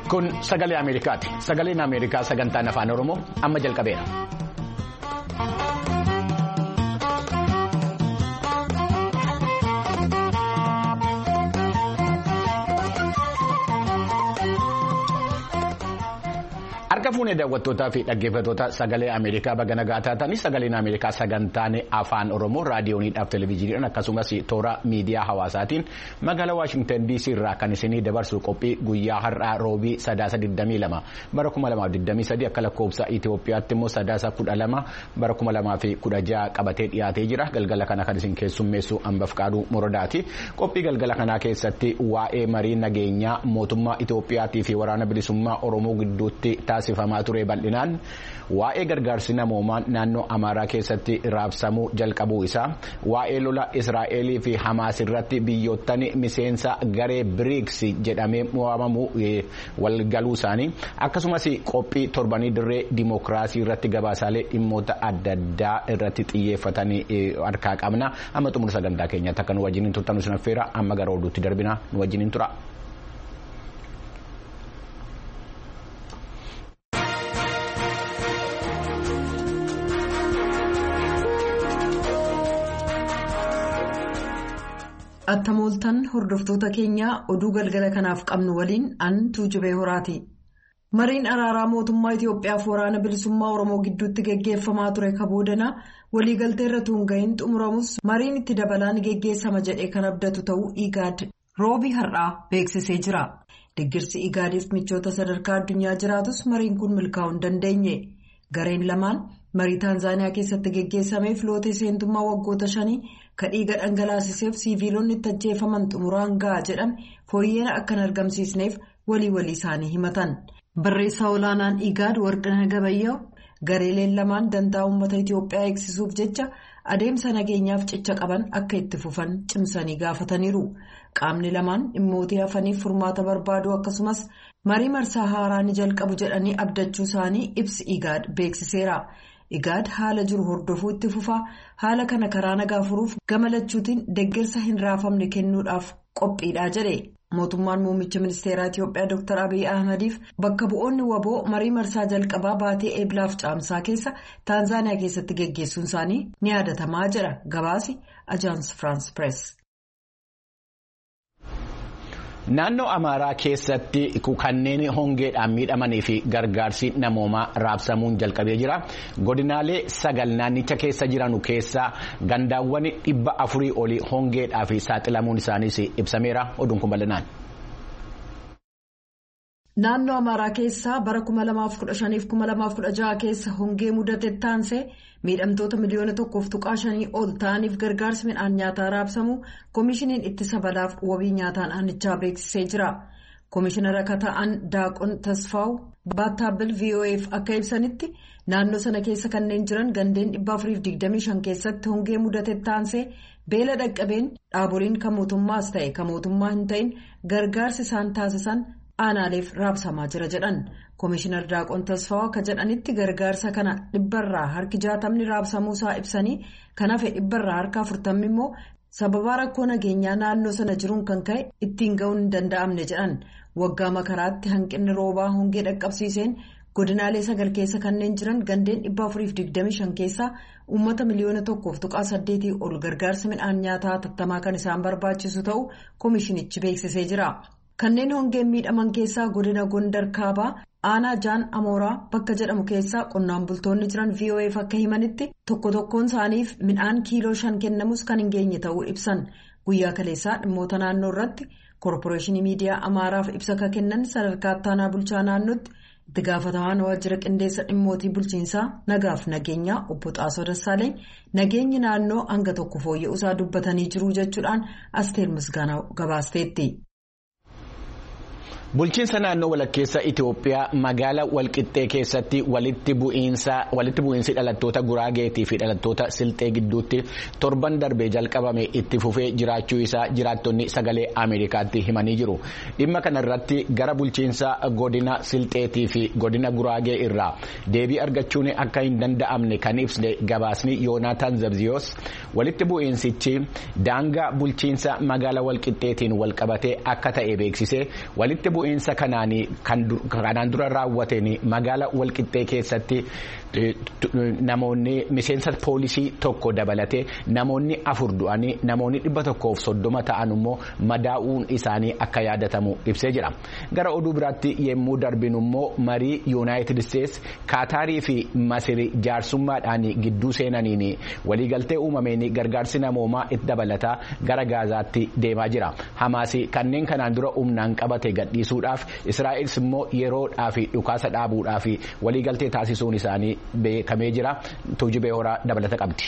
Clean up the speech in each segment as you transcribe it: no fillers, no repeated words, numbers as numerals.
Kun sagalee Ameerikaati. Sagaleen Ameerikaa sagantaan afaan Oromoo amma jalqabeera. Harka fuunee daawwattootaa fi dhaggeeffattoota sagalee Ameerikaa baga nagaa taatanii sagaleen Ameerikaa sagantaan afaan Oromoo raadiyooniidhaaf televezyiiniidhaan akkasumas toora miidiyaa hawaasaatiin magaalaa Waashingtan DC irraa kan isinii dabarsu qophii guyyaa har'aa roobii sadaasa 22 bara 2023 akka lakkoofsa Itoophiyaatti immoo sadaasa 12 bara 2016 qabatee dhiyaatee jira. Galgala kana kan isin keessummeessu Ambafqaaduu Morodaati. Qophii galgala kanaa keessatti waa'ee marii nageenyaa mootummaa Itoophiyaatii fi waraana bilisummaa Oromoo gidduutti taasifamaa ture bal'inaan waa'ee gargaarsi namoomaa naannoo Amaaraa keessatti raabsamuu jalqabuu isaa waa'ee lola Israa'elii fi Hamaas irratti biyyoottan miseensa garee BRICS jedhamee waamamu walgaluu isaanii akkasumas qophii torbanii dirree dimookiraasii irratti gabaasaalee dhimmoota adda addaa irratti xiyyeeffatanii harkaa qabna. Amma xumura sagantaa keenyaatti akka nu wajjin turtan isin affeera. Amma gara oduutti darbina nu wajjin tura. Attamooltan hordoftoota keenyaa oduu galgala kanaaf qabnu waliin an Tuujubee Horaati. Mariin araaraa mootummaa Itoophiyaaf waraana bilisummaa Oromoo gidduutti geggeeffamaa ture kaboodana waliigaltee irra tuunga'iin xumuramus mariin itti dabalaan geggeessama jedhee kan abdatu ta'uu IGAD roobii har'aa beeksisee jira. Deggirsi IGADiif michoota sadarkaa addunyaa jiraatus mariin kun milkaa'uu hin dandeenye. Gareen lamaan marii Taanzaaniyaa keessatti geggeessameef lootee seentummaa waggoota 5 kan dhiiga dhangalaasiseef siiviilonni itti ajjeefaman xumuraan ga'a jedhame fooyyeen akka hin argamsiisneef walii isaanii himatan. Barreessaa olaanaan IGAD Warqinaa Gabayyaa'u gareeleen lamaan dantaa uummata Itoophiyaa eegsisuuf jecha adeemsa nageenyaaf cicha qaban akka itti fufan cimsanii gaafataniiru. Qaamni lamaan dhimmootii hafaniif furmaata barbaaduu akkasumas marii marsaa haaraa ni jalqabu jedhanii abdachuu isaanii ibsi IGAD beeksiseera. IGAD haala jiru hordofuu itti fufaa haala kana karaa nagaa furuuf gama lachuutiin deeggarsa hin raafamne kennuudhaaf qophiidha jedhe. Mootummaan muummicha ministeeraa Itoophiyaa Dr. Abiy Ahmediif bakka bu'oonni waboo marii marsaa jalqabaa baatee eeblaaf caamsaa keessa Taanzaaniyaa keessatti geggeessuun isaanii ni yaadatamaa jedha gabaasi Ajaans Firaans Pirees. Naannoo Amaaraa keessatti kanneen hongeedhaan miidhamanii fi gargaarsi namoomaa raabsamuun jalqabee jira. Godinaalee 9 naannicha keessa jiran keessaa gandaawwan 400 olii hongeedhaa fi saaxilamuun isaaniis ibsameera. Oduun kun bal'inaan. Naannoo Amaaraa keessaa bara 2015-2016 keessa hongee mudate taansee miidhamtoota miliyoona 1.5 ol ta'aniif gargaarsi midhaan nyaataa raabsamu koomishiniin ittisa balaaf wabii nyaataan aanichaa beeksisee jira. Koomishinara akka ta'an Daaqon Tasfaawu Baattaabil VOA'f akka ibsanitti naannoo sana keessa kanneen jiran gandeen 425 keessatti hongee mudate taansee beela dhaqqabeen dhaaboliin kan mootummaas ta'e kan mootummaa hin ta'in gargaarsi isaan taasisan aanaaleef raabsamaa jira jedhan. Koomishinar Daaqon Tasfaawu akka jedhanitti gargaarsa kana 100% harki 60 raabsamuusaa ibsanii kan hafe 100% harka 40 immoo sababa rakkoo nageenyaa naannoo sana jiruun kan ka'e ittiin ga'uun hin danda'amne jedhan. Waggaa makaraatti hanqinni roobaa hongee dhaqqabsiiseen godinaalee 9 keessa kanneen jiran gandeen 425 keessaa uummata miliyoona 1.8 ol gargaarsa midhaan nyaataa tattamaa kan isaan barbaachisu ta'uu koomishinichi beeksisee jira. Kanneen hongeen miidhaman keessaa godina Gondar Kaabaa aanaa Jaan Amooraa bakka jedhamu keessaa qonnaan bultoonni jiran VOA'f akka himanitti tokkoon isaaniif midhaan kiiloo 5 kennamus kan hin geenye ta'uu ibsan. Guyyaa kaleessaa dhimmoota naannoo irratti koorporeeshinii miidiyaa Amaaraaf ibsa akka kennan sadarkaa ittaanaa bulchaa naannootti itti gaafatamaan waajjira qindeessa dhimmootii bulchiinsaa nagaaf nageenyaa obbo Xaasoo Dassaaleny nageenyi naannoo hanga tokko fooyya'uusaa dubbatanii jiru jechuudhaan Asteer Misgaanaa gabaasteetti. Bulchiinsa naannoo walakkeessa Itoophiyaa magaalaa Walqixxee keessatti walitti bu'iinsi dhalattoota Guraageetii fi dhalattoota Silxee gidduutti torban darbee jalqabame itti fufee jiraachuu isaa jiraattonni sagalee Ameerikaatti himanii jiru. Dhimma kana irratti gara bulchiinsa godina Silxeetii fi godina Guraagee irraa deebii argachuun akka hin danda'amne kan ibsne gabaasni Yoonaataan Zabziyoos walitti bu'iinsichi daangaa bulchiinsa magaalaa Walqixxeetiin walqabatee akka ta'e beeksise walitti bu'iinsa kanaan dura raawwateen magaala Walqixxee keessatti namoonni miseensa poolisii tokko dabalatee namoonni 4 du'anii namoonni 130 ta'an immoo madaa'uun isaanii akka yaadatamu ibsee jira. Gara oduu biraatti yemmuu darbinu immoo marii Yuunaayitid Isteets Kaataarii fi Masirii jaarsummaadhaan gidduu seenaniin waliigaltee uumameen gargaarsi namoomaa itti dabalataa gara Gaazaatti deemaa jira. Hamaas kanneen kanaan dura humnaan qabate gadhiisuudhaaf Israa'elis immoo yeroodhaaf dhukaasa dhaabuudhaaf waliigaltee taasisuun isaanii beekamee jira. Tuujibee horaa dabalata qabdi.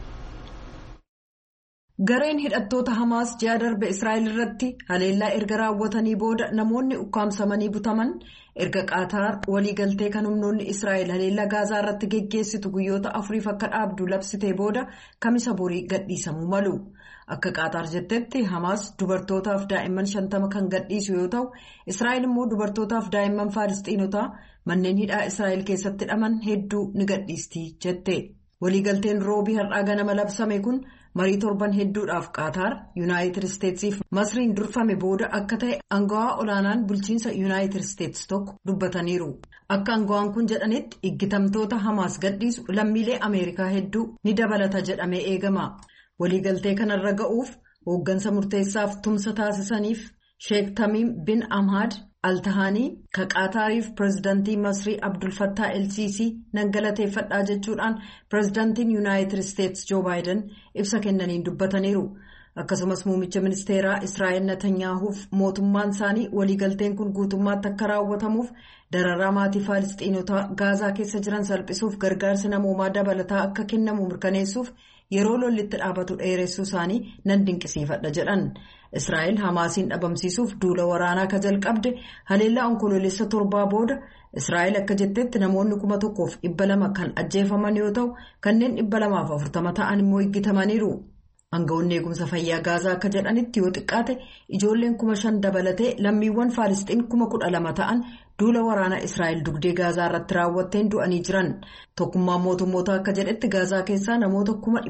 Gareen hidhattoota Hamaas ji'a darbe Israa'el irratti haleellaa erga raawwatanii booda namoonni ukkaamsamanii butaman erga Qaataar waliigaltee kan humnoonni Israa'el haleellaa Gaazaa irratti geggeessitu guyyoota 4 akka dhaabdu labsitee booda kamisa borii gadhiisamuu malu. Akka Qaataar jettetti Hamaas dubartootaaf daa'imman 50 kan gadhiisu yoo ta'u Israa'el immoo dubartootaaf daa'imman Faalistiinotaa manneen hidhaa Israa'el keessatti hidhaman hedduu ni gadhiisti jette. Waliigalteen roobii har'aa ganama labsame kun marii torban hedduudhaaf Qaataar Yuunaayitid Isteetsiif Masriin durfame booda akka ta'e aangawaa olaanaan bulchiinsa Yuunaayitid Isteets tokko dubbataniiru. Akka aangawaan kun jedhanitti iggitamtoota Hamaas gadhiisu lammiilee Ameerikaa hedduu ni dabalata jedhamee eegama. Waliigaltee kanarra ga'uuf hooggansa murteessaaf tumsa taasisaniif Sheek Tamiim bin Ahmad Al-Tahanii ka Qaataariif pirezidaantii Masrii Abdul Fattah El-Sisi nan galateeffadhaa jechuudhaan pirezidaantiin Yuunaayitid Isteets Joo Baayiden ibsa kennaniin dubbataniiru. Akkasumas muummicha ministeeraa Israa'el Netanyaahuuf mootummaan isaanii waliigalteen kun guutummaatti akka raawwatamuuf dararaa maatii Faalistiinotaa Gaazaa keessa jiran salphisuuf gargaarsi namoomaa dabalataa akka kennamu mirkaneessuuf yeroo lollitti dhaabatu dheeressuu isaanii nan dinqisiifadha jedhan. Israa'el Hamaasiin dhabamsiisuuf duula waraanaa ka jalqabde haleellaa onkoloolessa 7 booda Israa'el akka jettetti namoonni 1,200 kan ajjeefaman yoo ta'u kanneen 240 ta'an immoo hidhamaniiru. Aangawoonni eegumsa fayyaa Gaazaa akka jedhanitti yoo xiqqaate ijoolleen 5,000 dabalatee lammiiwwan Faalistiin 12,000 ta'an duula waraana Israa'el dugdee Gaazaa irratti raawwatteen du'anii jiran. Tokkummaan mootummootaa akka jedhetti Gaazaa keessaa namoota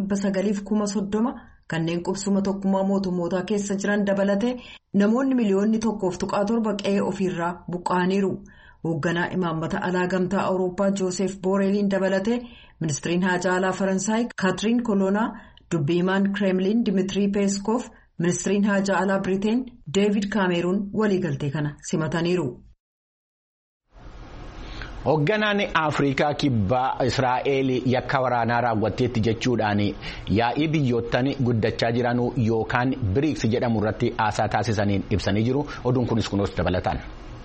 930,030 kanneen qubsuma tokkummaa mootummootaa keessa jiran dabalatee namoonni miliyoonni 1.7 qe'ee ofiirraa buqqa'aniiru. Hoogganaa imaammata alaa gamtaa Awurooppaa Joosef Booreeliin dabalatee ministiriin haajaa alaa Faransaay Kaatiriin Koloonaa dubbiimaan Kremlin Dimiitirii Peeskoof ministiriin haajaa alaa Biriteen Deevid Kaameruun waliigaltee kana simataniiru. Hoogganaan Afrikaa kibbaa Israa'el yakka waraanaa raawwatteetti jechuudhaan yaa'ii biyyoottan guddachaa jiran yookaan BRICS jedhamu irratti haasaa taasisaniin ibsanii jiru. Oduun kunis kunuus dabalataan.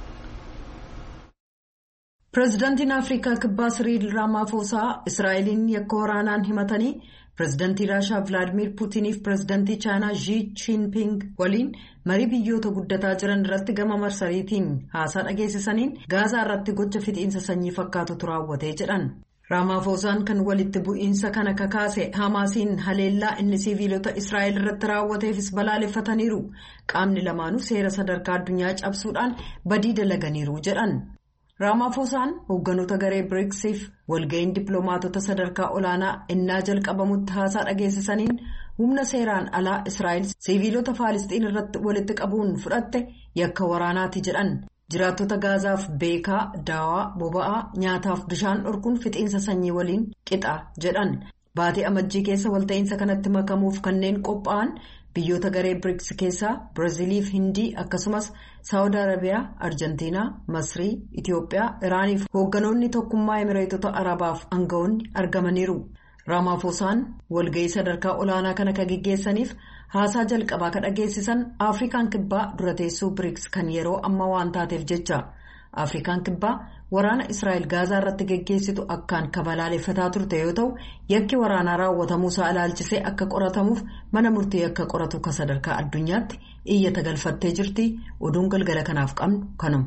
Pireezidaantiin Afrikaa kibbaa Siriil Raamaafosaa Israa'eliin yakka waraanaan himatanii pireezidaantii Raashaa Vilaadimiir Puutiniif pireezidaantii Chaayinaa Xi Jinping waliin marii biyyoota guddataa jiran irratti gama marsariitiin haasaa dhageessisaniin Gaazaa irratti gocha fixiinsa sanyii fakkaatutu raawwatee jedhan. Raamaafosaan kan walitti bu'iinsa kana kakaase Hamaasiin haleellaa inni siviilota Israa'el irratti raawwateefis balaaleffataniiru. Qaamni lamaanuu seera sadarkaa addunyaa cabsuudhaan badii dalaganiiru jedhan. Raamafosaan hoogganoota garee BRICSiif walga'iin dippiloomaatota sadarkaa olaanaa innaa jalqabamutti haasaa dhageessisaniin humna seeraan alaa Israa'el siviilota Faalistiin irratti walitti qabuun fudhatte yakka waraanaati jedhan. Jiraattota Gaazaaf beekaa, daawaa, boba'aa, nyaataaf bishaan dhorkuun fixiinsa sanyii waliin qixa jedhan. Baatii amajjii keessa walta'iinsa kanatti makamuuf kanneen qophaa'an biyyoota garee BRICS keessaa Biraaziliif Hindii akkasumas Saawud Arabiyaa, Arjentiinaa, Masrii, Itiyoophiyaa, Iraaniif hoogganoonni tokkummaa Emireetota Arabaaf aangawoonni argamaniiru. Raamafosaan walga'ii sadarkaa olaanaa kana kan geggeessaniif haasaa jalqabaa kan dhageessisan Afrikaan kibbaa dura teessoo BRICS kan yeroo ammaa waan taateef jecha. Afrikaan kibbaa waraana Israa'el Gaazaa irratti geggeessitu akkaan kabalaaleffataa turte yoo ta'u yakki waraanaa raawwatamuusaa ilaalchisee akka qoratamuuf mana murtii akka qoratu kan sadarkaa addunyaatti iyyata galfattee jirti. Oduun galgala kanaaf qabnu kanuma.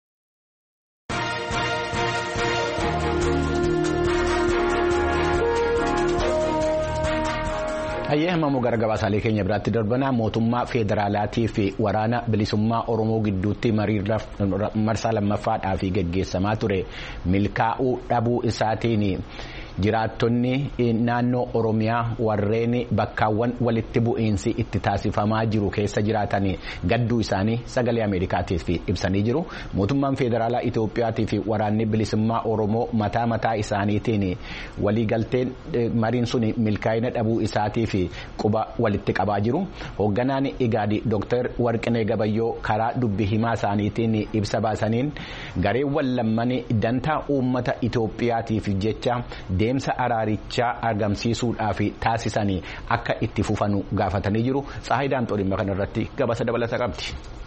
Hayyamamoo gara gabaasaalee keenya biraatti darbanaa mootummaa federaalaatii fi waraana bilisummaa Oromoo gidduutti marsaa lammaffaadhaaf geggeessamaa ture milkaa'uu dhabuu isaatiin jiraattonni naannoo Oromiyaa warreen bakkaawwan walitti bu'iinsi itti taasifamaa jiru keessa jiraatan gadduu isaanii sagalee Ameerikaatiif ibsanii jiru. Mootummaan Federaalaa Itoophiyaatii fi waraanni bilisummaa Oromoo mataa isaaniitiin waliigalteen mariin sun milkaa'ina dhabuu isaatii fi quba walitti qabaa jiru. Hoogganaan Igaadi Dr. Warqinee Gabayyoo karaa dubbi himaa isaaniitiin ibsa baasaniin gareewwan lamman dantaa uummata Itoophiyaatiif jecha deemsa araarichaa argamsiisuudhaaf taasisanii akka itti fufanu gaafatanii jiru. Saahidaan Xoolimma kanarratti gabasa dabalata qabdi.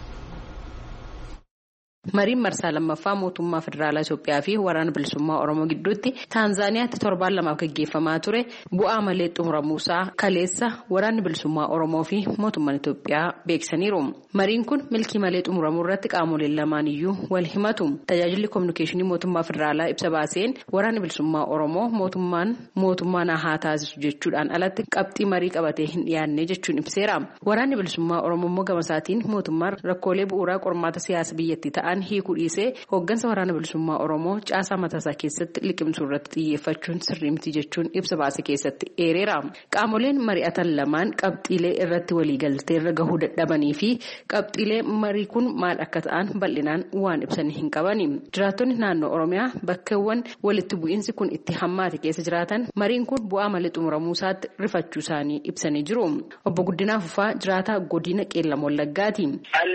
Mariin marsaa lammaffaa mootummaa federaalaa Itoophiyaa fi waraana bilisummaa Oromoo gidduutti Taanzaaniyaatti torbaan lamaaf gaggeeffamaa ture bu'aa malee xumuramuusaa kaleessa waraanni bilisummaa Oromoo fi mootummaan Itoophiyaa beeksaniiru. Mariin kun milkii malee xumuramuu irratti qaamoleen lamaan iyyuu wal himatu. Tajaajilli kominikeeshinii mootummaa federaalaa ibsa baaseen waraanni bilisummaa Oromoo mootummaan haa taasisu jechuudhaan alatti qabxii marii qabatee hin dhiyaanne jechuun ibseera. Waraanni bilisummaa Oromoo immoo gama isaatiin mootummaan rakkoolee bu'uuraa qormaata siyaasa biyyattii ta'an hiikuu dhiisee hooggansa waraana bilisummaa Oromoo caasaa mataasaa keessatti liqimsuu irratti xiyyeeffachuun sirrii miti jechuun ibsa baase keessatti eereera. Qaamoleen mari'atan lamaan qabxiilee irratti waliigaltee irra gahuu dadhabanii fi qabxiilee marii kun maal akka ta'an bal'inaan waan ibsanii hin qabani. Jiraattonni naannoo Oromiyaa bakkeewwan walitti bu'iinsi kun itti hammaate keessa jiraatan mariin kun bu'aa malee xumuramuu isaatti rifachuu isaanii ibsanii jiru. Obbo Guddinaa Fufaa jiraataa godina Qeellam Wallaggaati.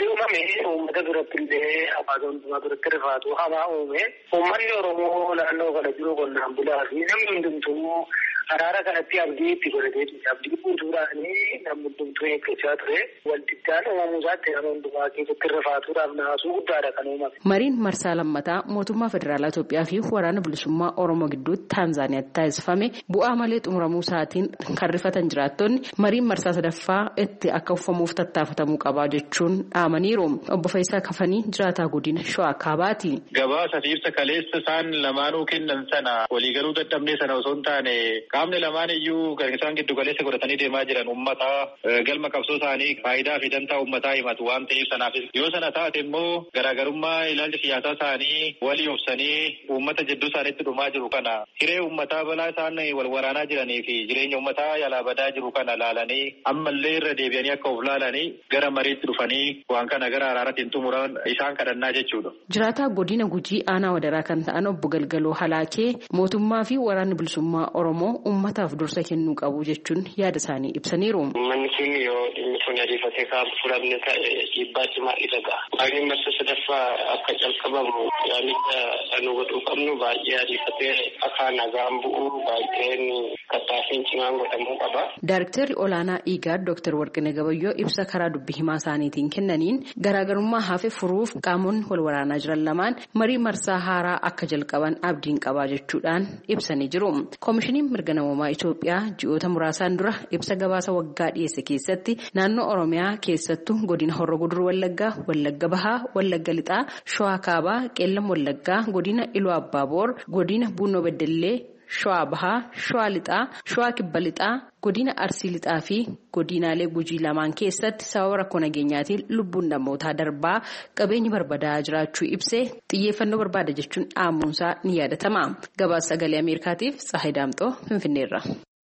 Wantoota biratti rifaatu hamaa uume uummanni Oromoo naannoo kana jiru qonnaan bulaa fi namni hundumtuu araara kanatti abdii itti godhatee abdii guutuudhaan namni hundumtuu eeggachaa ture. Waldiddaan uumamuu isaatti nama hundumaa keessatti rifaatuudhaaf naasuu guddaadha kan uumame. Mariin marsaa lammataa mootummaa federaalaa Itoophiyaa fi waraana bilisummaa Oromoo gidduutti Taanzaaniyaatti taasifame bu'aa malee xumuramuu isaatiin kan rifatan jiraattonni mariin marsaa sadaffaa itti akka uwwifamuuf tattaafatamuu qabaa jechuun dhaamaniiru. Obbo Faayisaa Kafanii jiraataa godina Shawaa Kaabaati. Gabaasa fi ibsa kaleessa isaan lamaanuu kennan sana waliigaluu dadhabnee sana osoo hin taane qaamni lamaan iyyuu kan isaan giddu galeessa godhatanii deemaa jiran uummata galma qabsoo isaanii faayidaa fi dantaa uummataa himatu waan ta'eef sanaafis yoo sana taate immoo garaagarummaa ilaalcha siyaasaa isaanii walii obsanii uummata jidduu isaaniitti dhumaa jiru kana hiree uummataa balaa isaan wal waraanaa jiranii fi jireenya uummataa yaalaa badaa jiru kana laalanii ammallee irra deebi'anii akka of laalanii gara mariitti dhufanii waan kana gara araaratiin xumuran isaan kadhannaa jechuudha. Jiraataa godina Gujii aanaa wadaraa kan ta'an obbo Galgaloo Halaakee mootummaa fi waraanni bilisummaa Oromoo uummataaf dursa kennuu qabu jechuun yaada isaanii ibsaniiru. Uummanni kun yoo dhimmi kun ariifatee kan furamne ta'e dhiibbaa cimaa irra ga'a. Mariin marsa sadaffaa akka calqabamu yaalicha nu godhuu qabnu baay'ee ariifatee akka nagaan bu'uu baay'een kattaafiin cimaan godhamuu qaba. Daayiriktarri olaanaa Igaad Dr. Warqinee Gabayyoo ibsa karaa dubbi himaa isaaniitiin kennaniin garaagarummaa hafe furuuf qaamonni wal waraanaa jiran lamaan marii marsaa haaraa akka jalqaban abdiin qabaa jechuudhaan ibsanii jiru. Koomishiniin mirga namoomaa Itoophiyaa ji'oota muraasaan dura ibsa gabaasa waggaa dhiyeesse keessatti naannoo Oromiyaa keessattuu godina Horroo Guduruu Wallaggaa, Wallagga Bahaa, Wallagga Lixaa, Shawaa Kaabaa, Qeellam Wallaggaa, godina Iluu Abbaaboor, godina Buunoo Beddellee, Shawaa Bahaa, Shawaa Lixaa, Shawaa Kibba Lixaa, godina Arsii Lixaa fi godinaalee Gujii lamaan keessatti sababa rakkoo nageenyaatiin lubbuun namootaa darbaa qabeenyi barbadaa'aa jiraachuu ibsee xiyyeeffannoo barbaada jechuun dhaamuunsaa ni yaadatama. Gabaasa sagalee Ameerikaatiif Tsahayi Daamxoo Finfinneerra.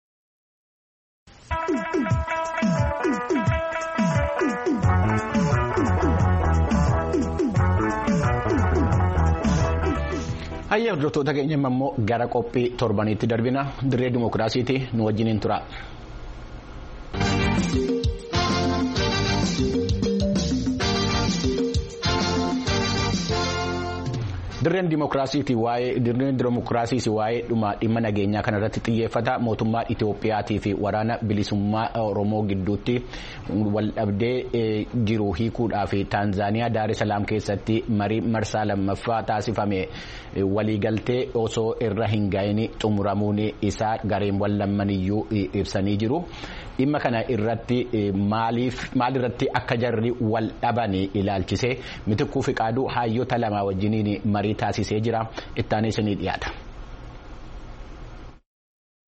Hayya hordoftoota keenya immoo gara qophii torbaniitti darbina dirree dimookiraasiiti nu wajjiniin tura. Dirreen dimookiraasiis waa'ee dhimma nageenyaa kanarratti xiyyeeffata. Mootummaa Itoophiyaatii fi waraana bilisummaa Oromoo gidduutti waldhabdee jiru hiikuudhaaf Taanzaaniyaa Daar es Salaam keessatti marii marsaa lammaffaa taasifame waliigaltee osoo irra hin ga'iin xumuramuun isaa gareewwan lamaniyyuu ibsanii jiru. Dhimma kana irratti maalirratti akka jarri wal dhaban ilaalchisee Mitikkuu Fiqaaduu hayyoota lama wajjiniin marii taasisee jira. Itti aanee isinii dhiyaata.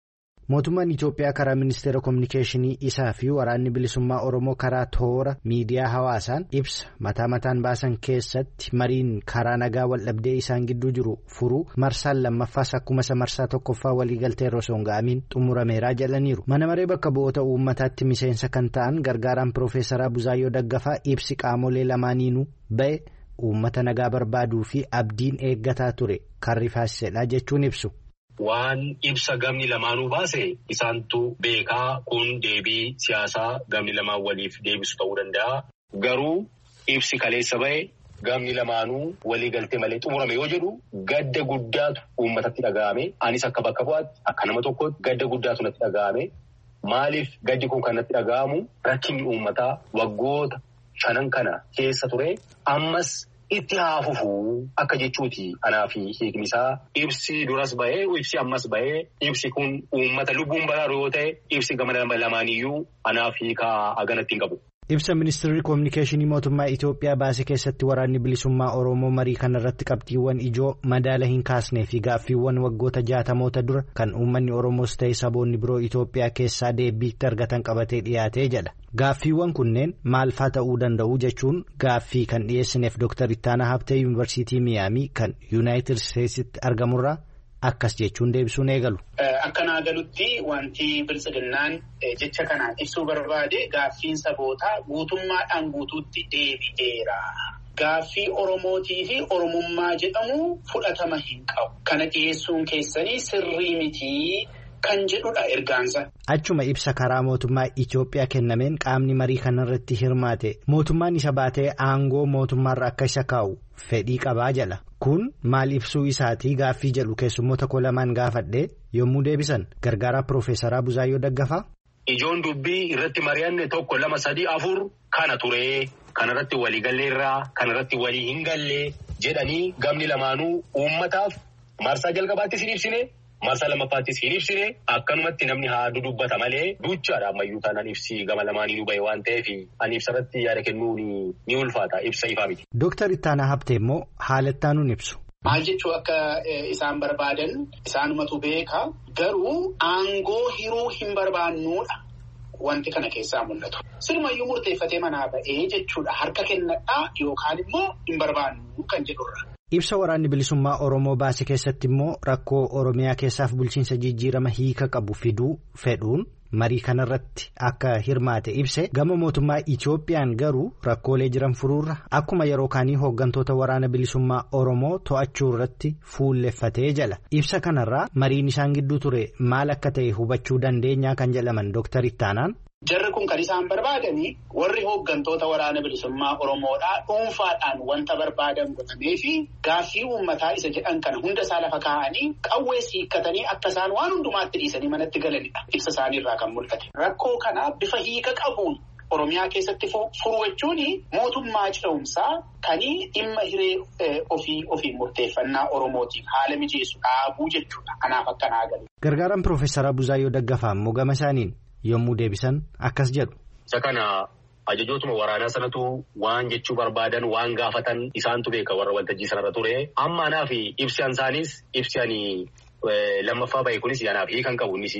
Mootummaan Itoophiyaa karaa ministeera kominikeeshinii isaa fi waraanni bilisummaa Oromoo karaa toora miidiyaa hawaasaan ibsa mataan baasan keessatti mariin karaa nagaa waldhabdee isaan gidduu jiru furuu marsaan lammaffaas akkuma isa marsaa tokkoffaa waliigaltee irra osoo hin ga'amiin xumurameeraa jedhaniiru. Mana maree bakka bu'oota uummataatti miseensa kan ta'an gargaaraan Piroofeesaraa Buzaayyoo Daggafaa ibsi qaamolee lamaaniinuu ba'e uummata nagaa barbaaduu fi abdiin eeggataa ture kan rifaasisedha jechuun ibsu. Waan ibsa gamni lamaanuu baase isaantu beekaa kun deebii siyaasaa gamni lamaan waliif deebisu ta'uu danda'a. Garuu ibsi kaleessa ba'e gamni lamaanuu walii galtee malee xumurame yoo jedhu gadda guddaatu uummatatti dhaga'ame. Anis akka bakka bu'aatti akka nama tokkotti gadda guddaatu natti dhaga'ame. Maaliif gaddi kun kan natti dhaga'amu rakkinni uummataa waggoota 5 kana keessa ture ammas itti haafufuu akka jechuuti. Anaafi hiikni isaa ibsi duras bahee ibsi ammas bahee ibsi kun uummata lubbuun baraaru yoo ta'e ibsi gama lamaaniyyuu anaaf hiikaa aganatti hin qabu. Ibsa ministeerri kominikeeshinii mootummaa Itoophiyaa baase keessatti waraanni bilisummaa Oromoo marii kanarratti qabxiiwwan ijoo madaala hin kaasnee fi gaaffiiwwan waggoota 60 dura kan uummanni Oromoos ta'e saboonni biroo Itoophiyaa keessaa deebiitti argatan qabatee dhiyaatee jedha. Gaaffiiwwan kunneen maal faa ta'uu danda'u jechuun gaaffii kan dhiyeessineef Dr. Ittaanaa Habtee Yuunivarsiitii Miyaamii kan Yuunaayitid Steetsitti argamurraa akkas jechuun deebisuun eegalu. Akkanaa galutti wanti biltsiginnaan jecha kanaan ibsuu barbaade gaaffiin sabootaa guutummaadhaan guutuutti deebi'eera. Gaaffii Oromootii fi Oromummaa jedhamu fudhatama hin qabu. Kana dhiyeessuun keessanii sirrii mitii kan jedhudha ergaansa. Achuma ibsa karaa mootummaa Itoophiyaa kennameen qaamni marii kanarratti hirmaate mootummaan isa baatee aangoo mootummaarra akka isa kaa'u fedhii qabaa jala. Kun maal ibsuu isaatii gaaffii jedhu keessummoota koo lamaan gaafadhee yommuu deebisan gargaaraa Piroofeesaraa Buzaayyoo Daggafaa. Ijoon dubbii irratti mari'anne 1, 2, 3, 4 kana ture. Kanarratti walii galleerraa kanarratti walii hin galle jedhanii gamni lamaanuu uummataaf marsaa jalqabaattis hin ibsine. Marsaa lammaffaattis hin ibsine akkanumatti namni haa dubbata malee duchaadha ammayyuu taanaan ibsi gama lamaaniinuu bahe waan ta'eef ani ibsarratti yaada kennuun ni ulfaata ibsa ifaa miti. Dooktar Ittaanaa Habtee immoo haalattaanuun ibsu. Maal jechuun akka isaan barbaadan isaanumatu beeka garuu aangoo hiruu hin barbaannuudha wanti kana keessaa mul'atu. Sirumayyuu murteeffatee manaa ba'ee jechuudha harka kennadhaa yookaan immoo hin barbaannu kan jedhurra. Ibsa waraanni bilisummaa Oromoo baase keessatti immoo rakkoo Oromiyaa keessaaf bulchiinsa jijjiirama hiika qabu fiduu fedhuun marii kanarratti akka hirmaate ibse gama mootummaa Itoophiyaan garuu rakkoolee jiran furuurra akkuma yeroo kaanii hooggantoota waraana bilisummaa Oromoo to'achuu irratti fuulleffatee jala. Ibsa kanarraa mariin isaan gidduu ture maal akka ta'e hubachuu dandeenyaa kan jedhaman Dooktar Ittaanaan. Jarri kun kan isaan barbaadanii warri hooggantoota waraana bilisummaa Oromoodhaa dhuunfaadhaan wanta barbaadan godhamee fi gaaffii uummataa isa jedhan kana hunda isaa lafa kaa'anii qawwee hiikkatanii akka isaan waan hundumaatti dhiisanii manatti galanidha. Ibsa isaaniirraa kan mul'ate. Rakkoo kana bifa hiika qabuun Oromiyaa keessatti furu jechuun mootummaa ce'umsaa kan dhimma hiree ofii murteeffannaa Oromootiif haala mijeessu dhaabuu jechuudha. Kanaaf akkanaa galu. Gargaaraan Piroofeesaraa Buzaayyoo Daggafaa immoo gama isaaniin. Yommuu deebisan akkas jedhu. Isa kana ajajootuma waraanaa sanatu waan jechuu barbaadan waan gaafatan isaantu beeka warra waltajjii sanarra ture. Amma anaaf ibsi ansaanis ibsi ani lammaffaa bahe kunis anaaf hiikan qabu innis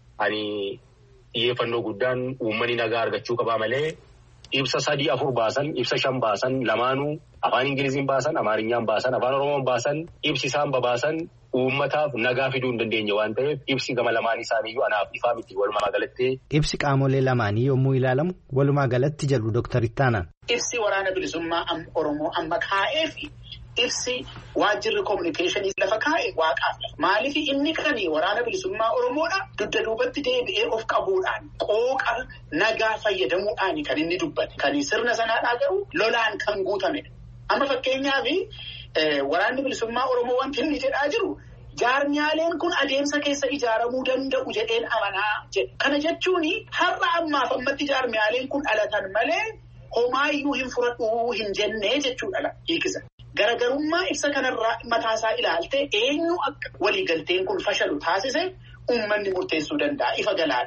ani xiyyeeffannoo guddaan uummanni nagaa argachuu qabaa malee ibsa 3, 4 baasan ibsa 5 baasan lamaanuu afaan Ingiliziin baasan Amaarinyaan baasan afaan Oromoon baasan ibsi isaan babaasan. Uummataaf nagaa fiduu hin dandeenye waan ta'eef ibsi gama lamaan isaaniiyyuu anaaf ifaa miti walumaa galatti. Ibsi qaamolee lamaanii yommuu ilaalamu walumaa galatti jedhu Dooktar Ittaanaan. Ibsi waraana bilisummaa Oromoo amma kaa'ee fi ibsi waajjirri kominikeeshinii lafa kaa'e waaqaaf maaliif inni kan waraana bilisummaa Oromoodha dugda duubatti deebi'ee of qabuudhaan qooqa nagaa fayyadamuudhaan kan inni dubbate kan sirna sanaadhaa garuu lolaan kan guutamedha. Amma fakkeenyaaf waraanni bilisummaa Oromoo wanti inni jedhaa jiru. Jaarmiyaaleen kun adeemsa keessa ijaaramuu danda'u jedheen amanaa jedhe. Kana jechuun har'a ammaaf ammatti jaarmiyaaleen kun dhalatan malee homaayyuu hin fudhadhuu hin jennee jechuudha hiikisa. Garagarummaa ibsa kanarraa mataasaa ilaaltee eenyu akka waliigalteen kun fashalu taasise uummanni murteessuu danda'a ifa galaadhaas.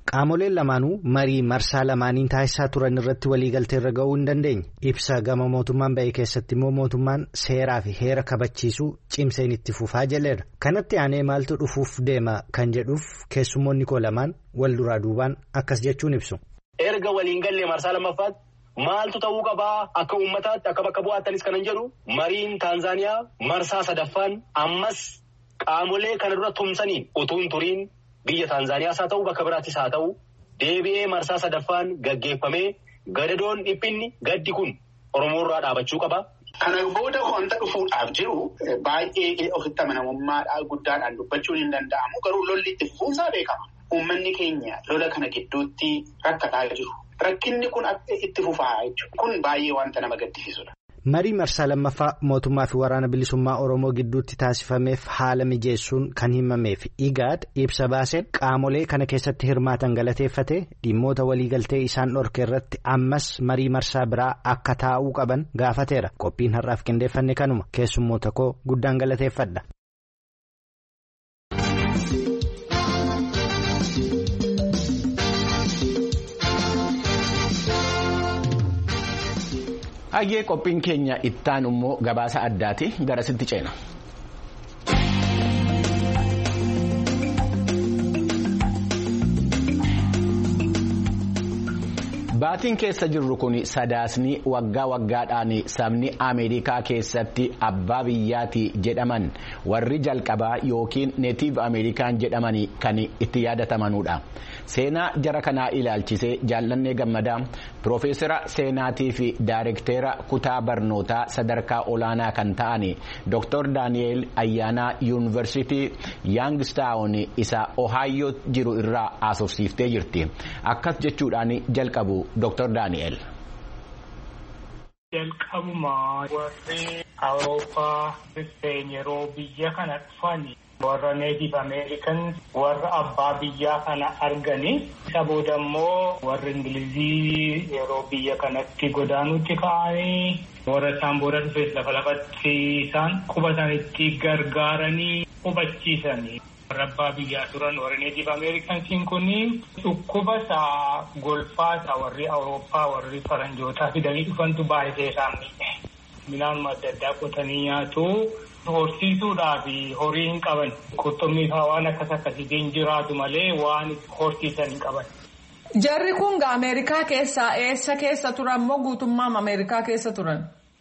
Qaamoleen lamaanuu marii marsaa lamaaniin taasisaa turan irratti waliigaltee irra ga'uu hin dandeenye. Ibsa gama mootummaan ba'e keessatti immoo mootummaan seeraa fi heera kabachiisuu cimseen itti fufaa jedheera. Kanatti aanee maaltu dhufuuf deema kan jedhuuf keessummoonni koo lamaan wal duraa duubaan akkas jechuun ibsu. Erga waliin gallee marsaa lammaffaatti maaltu ta'uu qabaa akka uummataatti akka bakka bu'aatanis kanan jedhu mariin Taanzaaniyaa marsaa sadaffaan ammas qaamolee kana dura tumsaniin utuu hin turiin biyya Taanzaaniyaas haa ta'u bakka biraattis haa ta'u deebi'ee marsaa sadaffaan gaggeeffamee gadadoon dhiphinni gaddi kun Oromoorraa dhaabachuu qaba. Kana booda wanta dhufuudhaaf jiru baay'ee ofitti amanamummaa guddaadhaan dubbachuun hin danda'amu garuu lolli itti fufuunsaa beekama. Uummanni keenya lola kana gidduutti rakkataa jiru. Rakkinni kun itti fufaa jechuudha. Kun baay'ee wanta nama gaddisiisudha. Marii marsaa lammaffaa mootummaa fi waraana bilisummaa Oromoo gidduutti taasifameef haala mijeessuun kan himameef IGAD ibsa baaseen qaamolee kana keessatti hirmaatan galateeffatee dhimmoota waliigaltee isaan dhorke irratti ammas marii marsaa biraa akka taa'uu qaban gaafateera. Qophiin har'aaf qindeeffanne kanuma keessummoota koo guddaan galateeffadha. Hayyee qophiin keenya ittaan immoo gabaasa addaati garasitti ceena. Baatiin keessa jirru kun sadaasni waggaa waggaadhaan sabni Ameerikaa keessatti abbaa biyyaati jedhaman warri jalqabaa yookiin neetiiv Ameerikaan jedhaman kan itti yaadatamanudha. Seenaa jara kanaa ilaalchisee jaallannee gammadaa Piroofeesara seenaatii fi Daayirektera kutaa barnootaa sadarkaa olaanaa kan ta'an Dr. Daani'eel Ayyaanaa Yuunivarsiitii Yaangstaawun isa Ohaayoo jiru irraa haasofsiiftee jirti. Akkas jechuudhaan jalqabu Dr. Daani'eel. Jalqabuma warri Awurooppaa yeroo biyya kana dhufani. Warra Neetiif Ameerikan warra abbaa biyyaa kana arganii isa booda immoo warra Ingilizii yeroo biyya kanatti godaanutti ka'anii warra isaan booda dhufes lafa lafatti isaan qubatanitti gargaaranii hubachiisanii. Warra abbaa biyyaa turan warra Neetiif Ameerikansiin kunniin dhukkuba isaa golfaa isaa warri Awurooppaa warri faranjootaa fidanii dhufantu baay'ee isaan miidhe. Midhaan adda addaa qotanii nyaatu. Horsiisuudhaaf horii hin qaban qurxummii fa'aa waan akkasiitiin jiraatu malee waan horsiisan hin qaban. Jarri kun Ameerikaa keessaa eessa keessa turan moo guutummaa Ameerikaa keessa turan?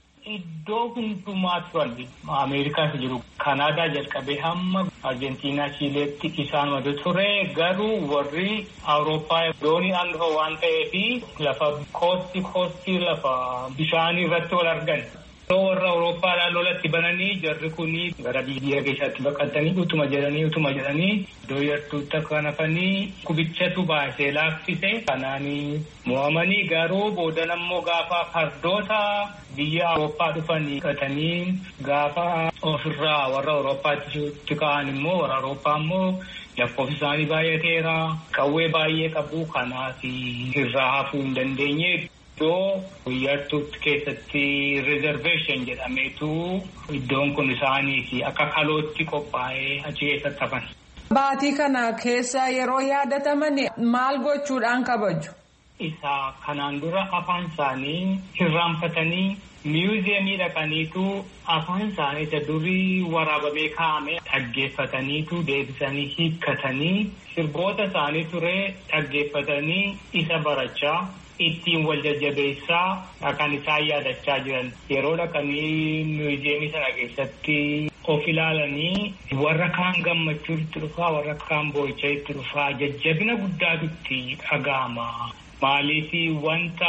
Iddoo hundumaa turan Ameerikaas jiru. Kanaadaa jalqabee hamma Arjentiinaa Chiileetti isaan madu ture garuu warri Awurooppaa dooniidhaan dhufa waan ta'eef lafa koostii lafa bishaanii irratti wal argan. Warra Awurooppaadhaan lolatti bananii jarri kunii gara biyya keessaatti baqatanii utuma jedhanii iddoo yartuutti akka nafanii kubichatu baasee laaffise kanaanii mo'amanii garuu boodan ammoo gaafa fardoota biyya Awurooppaa dhufanii qatanii gaafa ofirraa warra Awurooppaatti ka'an immoo warra Awurooppaa immoo lakkoofsi isaanii baay'ateera qawwee baay'ee qabu kanaaf irraa hafuu hin dandeenye. Iddoo yartuutti keessatti reservation jedhameetu iddoon kun isaaniiti akka kalootti qophaa'ee achi keessatti hafan. Baatii kana keessa yeroo yaadataman maal gochuudhaan kabaju? Isa kanaan dura afaan isaanii hirraanfatanii miiwuzeemii dhaqaniitu afaan isaanii isa durii waraabamee kaa'ame dhaggeeffataniitu deebisanii hiikkatanii sirboota isaanii ture dhaggeeffatanii isa barachaa. Ittiin wal jajjabeessaa kan isaan yaadachaa jiran yeroo dhaqanii miiwuzeemii sana keessatti of ilaalanii warra kaan gammachuu itti dhufaa warra kaan boo'ichaa itti dhufaa jajjabina guddaatu itti dhaga'ama. Maaliif wanta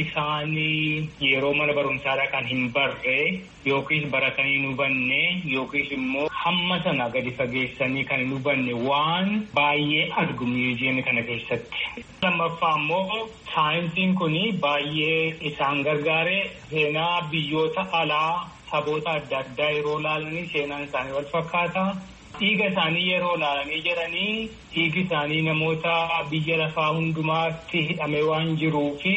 isaanii yeroo mana barumsaa dhaqan hin barre yookiis baratanii hin hubanne yookiis immoo hamma sana gadi fageessanii kan hin hubanne waan baay'ee argu miiwuzeemii kana keessatti. Lammaffaa immoo saayinsiin kun baay'ee isaan gargaare seenaa biyyoota alaa saboota adda addaa yeroo laalanii seenaan isaanii wal fakkaata. Dhiiga isaanii yeroo laalanii dhiigi isaanii namoota biyya lafaa hundumaatti hidhame waan jiruu fi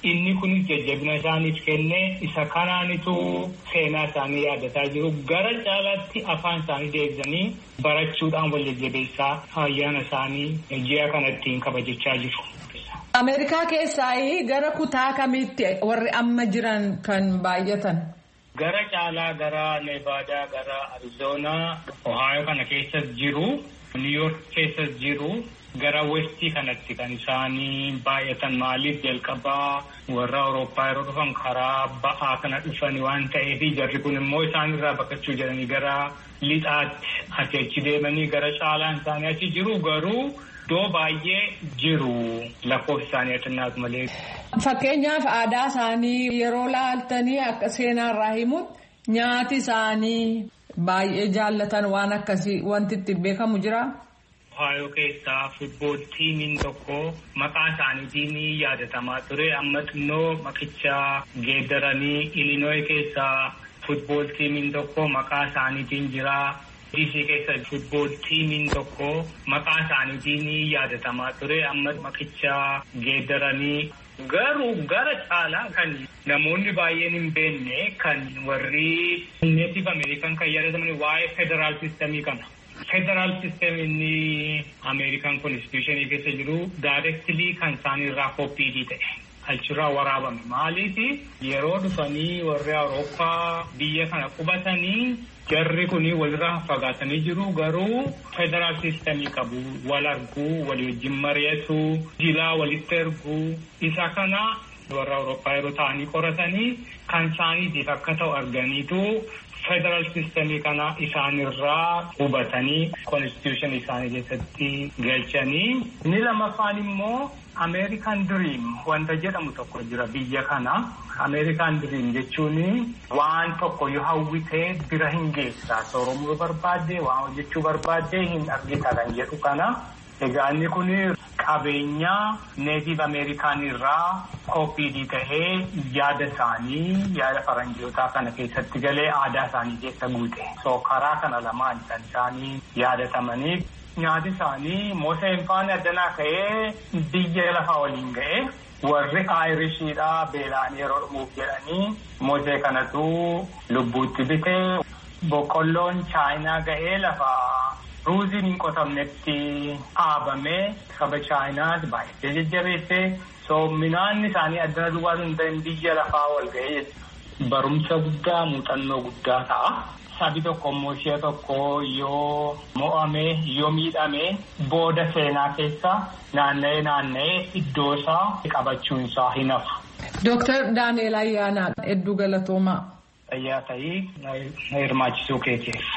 inni kunis jajjabina isaaniif kenne isa kanaanitu seenaa isaanii yaadataa jiru gara caalaatti afaan isaanii deebisanii barachuudhaan wal jajjabeessaa ayyaana isaanii ji'a kanattiin kabajachaa jiru. Ameerikaa keessaa gara kutaa kamitti warri amma jiran kan baay'atan? Gara caalaa gara Nevaadaa, gara Arizoonaa, Ohio kana keessa jiru, New York keessa jiru, gara Westii kanatti kan isaanii baay'atan maaliif jalqabaa warra Awurooppaa yeroo dhufan karaa ba'aa kana dhufan waan ta'eef jarri kun immoo isaan irraa baqachuu jedhanii gara lixaatti achi deemanii gara caalaan isaanii achi jiru garuu iddoo baay'ee jiru lakkoofsi isaanii atinnaatu malee. Fakkeenyaaf aadaa isaanii yeroo laaltanii akka seenaarraa himutti nyaati isaanii baay'ee jaallatan waan akkasii wanti itti beekamu jira. Ohio keessaa futbool tiimiin tokko maqaa isaaniitiin yaadatamaa ture amma xinnoo maqicha geeddaranii Illinois keessaa futbool tiimiin tokko maqaa isaaniitiin jira. DC keessa futbool tiimiin tokko maqaa isaaniitiin yaadatamaa ture amma maqicha geeddaranii garuu gara caalaa kan namoonni baay'een hin beekne kan warri Native American kan yaadataman waa'ee federaal sistemii kana. Federaal system inni American Constitution keessa jiru directly kan isaanirraa kopiidii ta'e. Achirraa waraabame maaliif yeroo dhufanii warri Awurooppaa biyya kana qubatanii jarri kuni walirraa fagaatanii jiru garuu federaal sistemii qabu wal arguu walii wajjin mari'atu jilaa walitti erguu isa kana warra Awurooppaa yeroo ta'anii qoratanii kan isaaniitiif akka ta'u arganiitu federal systemii kana isaanirraa hubatanii constitution isaanii keessatti galchanii ni lamaffaan immoo American Dream wanta jedhamu tokko jira biyya kana. American Dream jechuun waan tokko yoo hawwitee bira hin geessaa sooromuu barbaadde waan hojjechuu barbaadde hin argita kan jedhu kana. Egaa inni kun qabeenya Native American irraa kopiidii ta'ee yaada isaanii yaada faranjootaa kana keessatti galee aadaa isaanii keessa guute. So karaa kana lamaan kan isaanii yaadatamanii nyaati isaanii Moseen faana addanaa ka'ee biyya lafaa waliin ga'e warri Aayirishiidhaa beelaan yeroo dhumuuf jedhanii Mosee kanatu lubbuutti bitee boqqolloon Chaayinaa ga'ee lafaa. Ruuziin hin qotamnetti dhaabamee saba Chaayinaatti baay'ee jajjabeessee midhaan isaanii addana duwwaa hin ta'in biyya lafaa wal ga'ee barumsa guddaa muuxannoo guddaa ta'a. Sabi tokko immoo ishee tokko yoo mo'amee yoo miidhamee booda seenaa keessa naanna'ee iddoo isaa qabachuun isaa hin hafu. Dooktar Daani'eel Ayyaanaa hedduu galatoomaa. Fayyaa ta'ii hirmaachisuu keessa.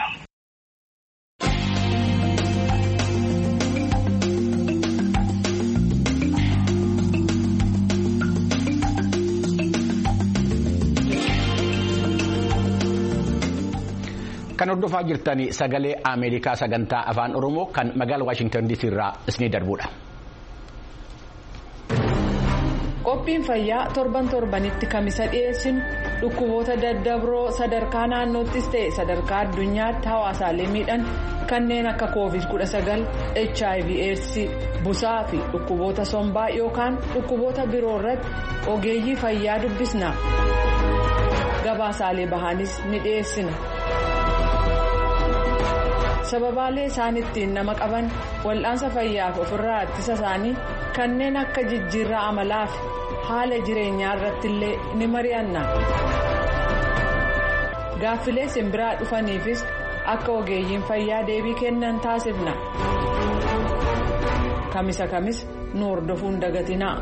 Kan hordofaa jirtanii sagalee Ameerikaa sagantaa afaan Oromoo kan magaalaa Washington DC irraa isinii darbudha. Qophiin fayyaa torbanitti kamisa dhiyeessinu dhukkuboota daddabroo sadarkaa naannoottis ta'e sadarkaa addunyaatti hawaasaalee miidhan kanneen akka COVID-19, HIV/AIDS, busaa fi dhukkuboota sombaa yookaan dhukkuboota biroo irratti ogeeyyii fayyaa dubbisna. Gabaasaalee bahaanis ni dhiyeessina. Sababaalee isaan ittiin nama qaban wal'aansa fayyaaf ofirraa ittisa isaanii kanneen akka jijjiirraa amalaa fi haala jireenyaa irratti illee ni mari'anna. Gaaffilee simbiraa dhufaniifis akka ogeeyyiin fayyaa deebii kennan taasifna. Kamisa kamis nu hordofuun dagatinaa.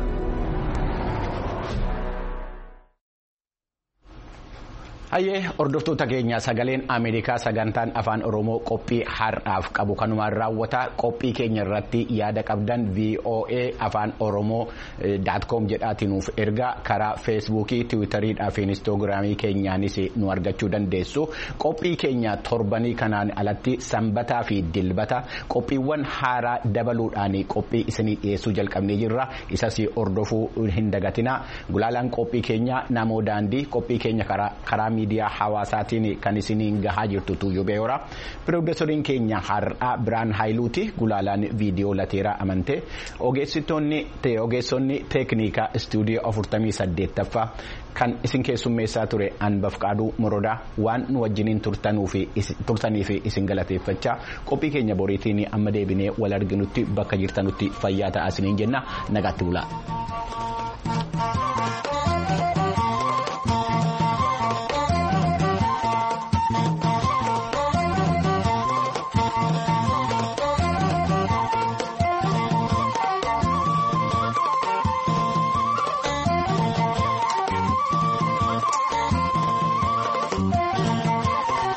Hayyee hordoftoota keenya sagaleen Ameerikaa sagantaan afaan Oromoo qophii har'aaf qabu kanumaan raawwata qophii keenya irratti yaada qabdan VOA afaan Oromoo.com jedhaatiinuuf ergaa karaa feesbuukii tiwiitariidhaa fi inistoogiraamii keenyaanis nu argachuu dandeessu. Qophii keenya torbanii kanaan alatti sanbataa fi dilbata qophiiwwan haaraa dabaluudhaan qophii isinii dhiyeessuu jalqabnee jirra. Isas hordofuu hin dagatina. Gulaalaan qophii keenya namoo daandii qophii keenya karaa miidiyaa hawaasaatiin kan isiniin gahaa jirtu Tuyyuu Beeyoraa. Pirooduuseriin keenya har'aa Biraan Haayiluuti. Gulaalaan viidiyoo Lateeraa Amantee. Ogeessonni teeknikaa istuudiyoo 48ffaa kan isin keessummeessaa ture Anbafqaaduu Morodaa waan nu wajjiniin turtaniif isin galateeffachaa qophii keenya boriitiin amma deebinee wal arginutti bakka jirtanutti fayyaa ta'aa isiniin jenna nagaatti bulaa.